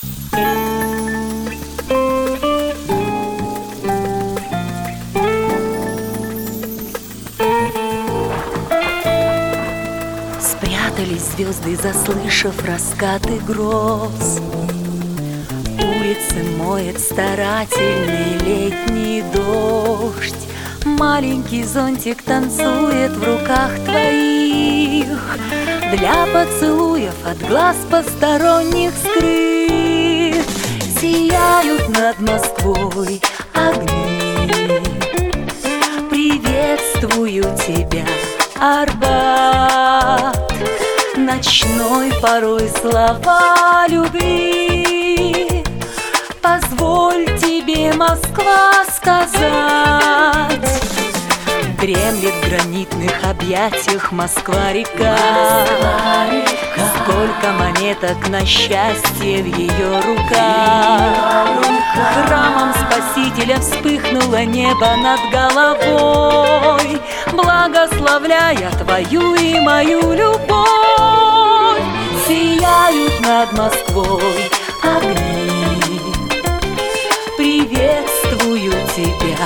Спрятались звезды, заслышав раскаты гроз. Улицы моет старательный летний дождь. Маленький зонтик танцует в руках твоих, для поцелуев от глаз посторонних скрыт. Сияют над Москвой огни. Приветствую тебя, Арбат. Ночной порой слова любви. Позволь тебе, Москва, сказать. Дремлет в гранитных объятиях Москва-река. Сколько монеток на счастье в ее руках. Храмом Спасителя вспыхнуло небо над головой, благословляя твою и мою любовь. Сияют над Москвой огни. Приветствую тебя,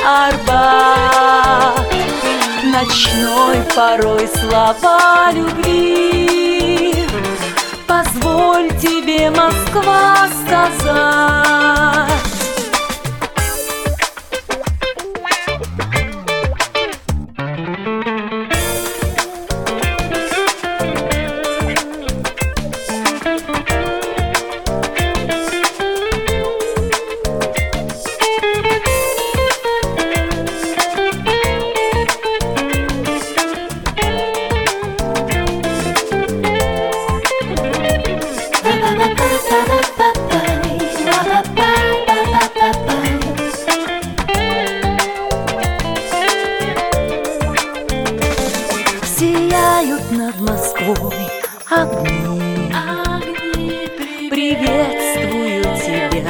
Арбат. Ночной порой слова любви. Позволь тебе, Москва, сказать. Сияют над Москвой огни. Приветствую тебя,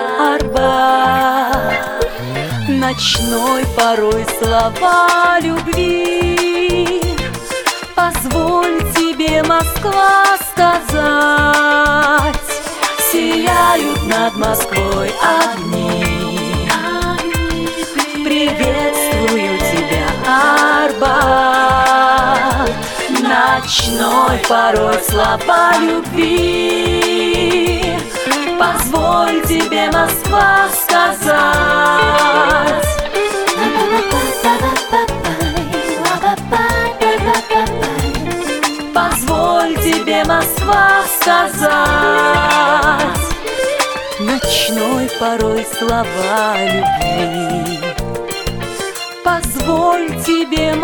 Арбат. Ночной порой слова любви. Позволь тебе, Москва, сказать. Сияют над Москвой огни. Приветствую тебя, Арбат. Ночной порой слова любви. Позволь тебе, Москва, сказать. Позволь тебе, Москва, сказать. Ночной порой слова любви. Позволь тебе,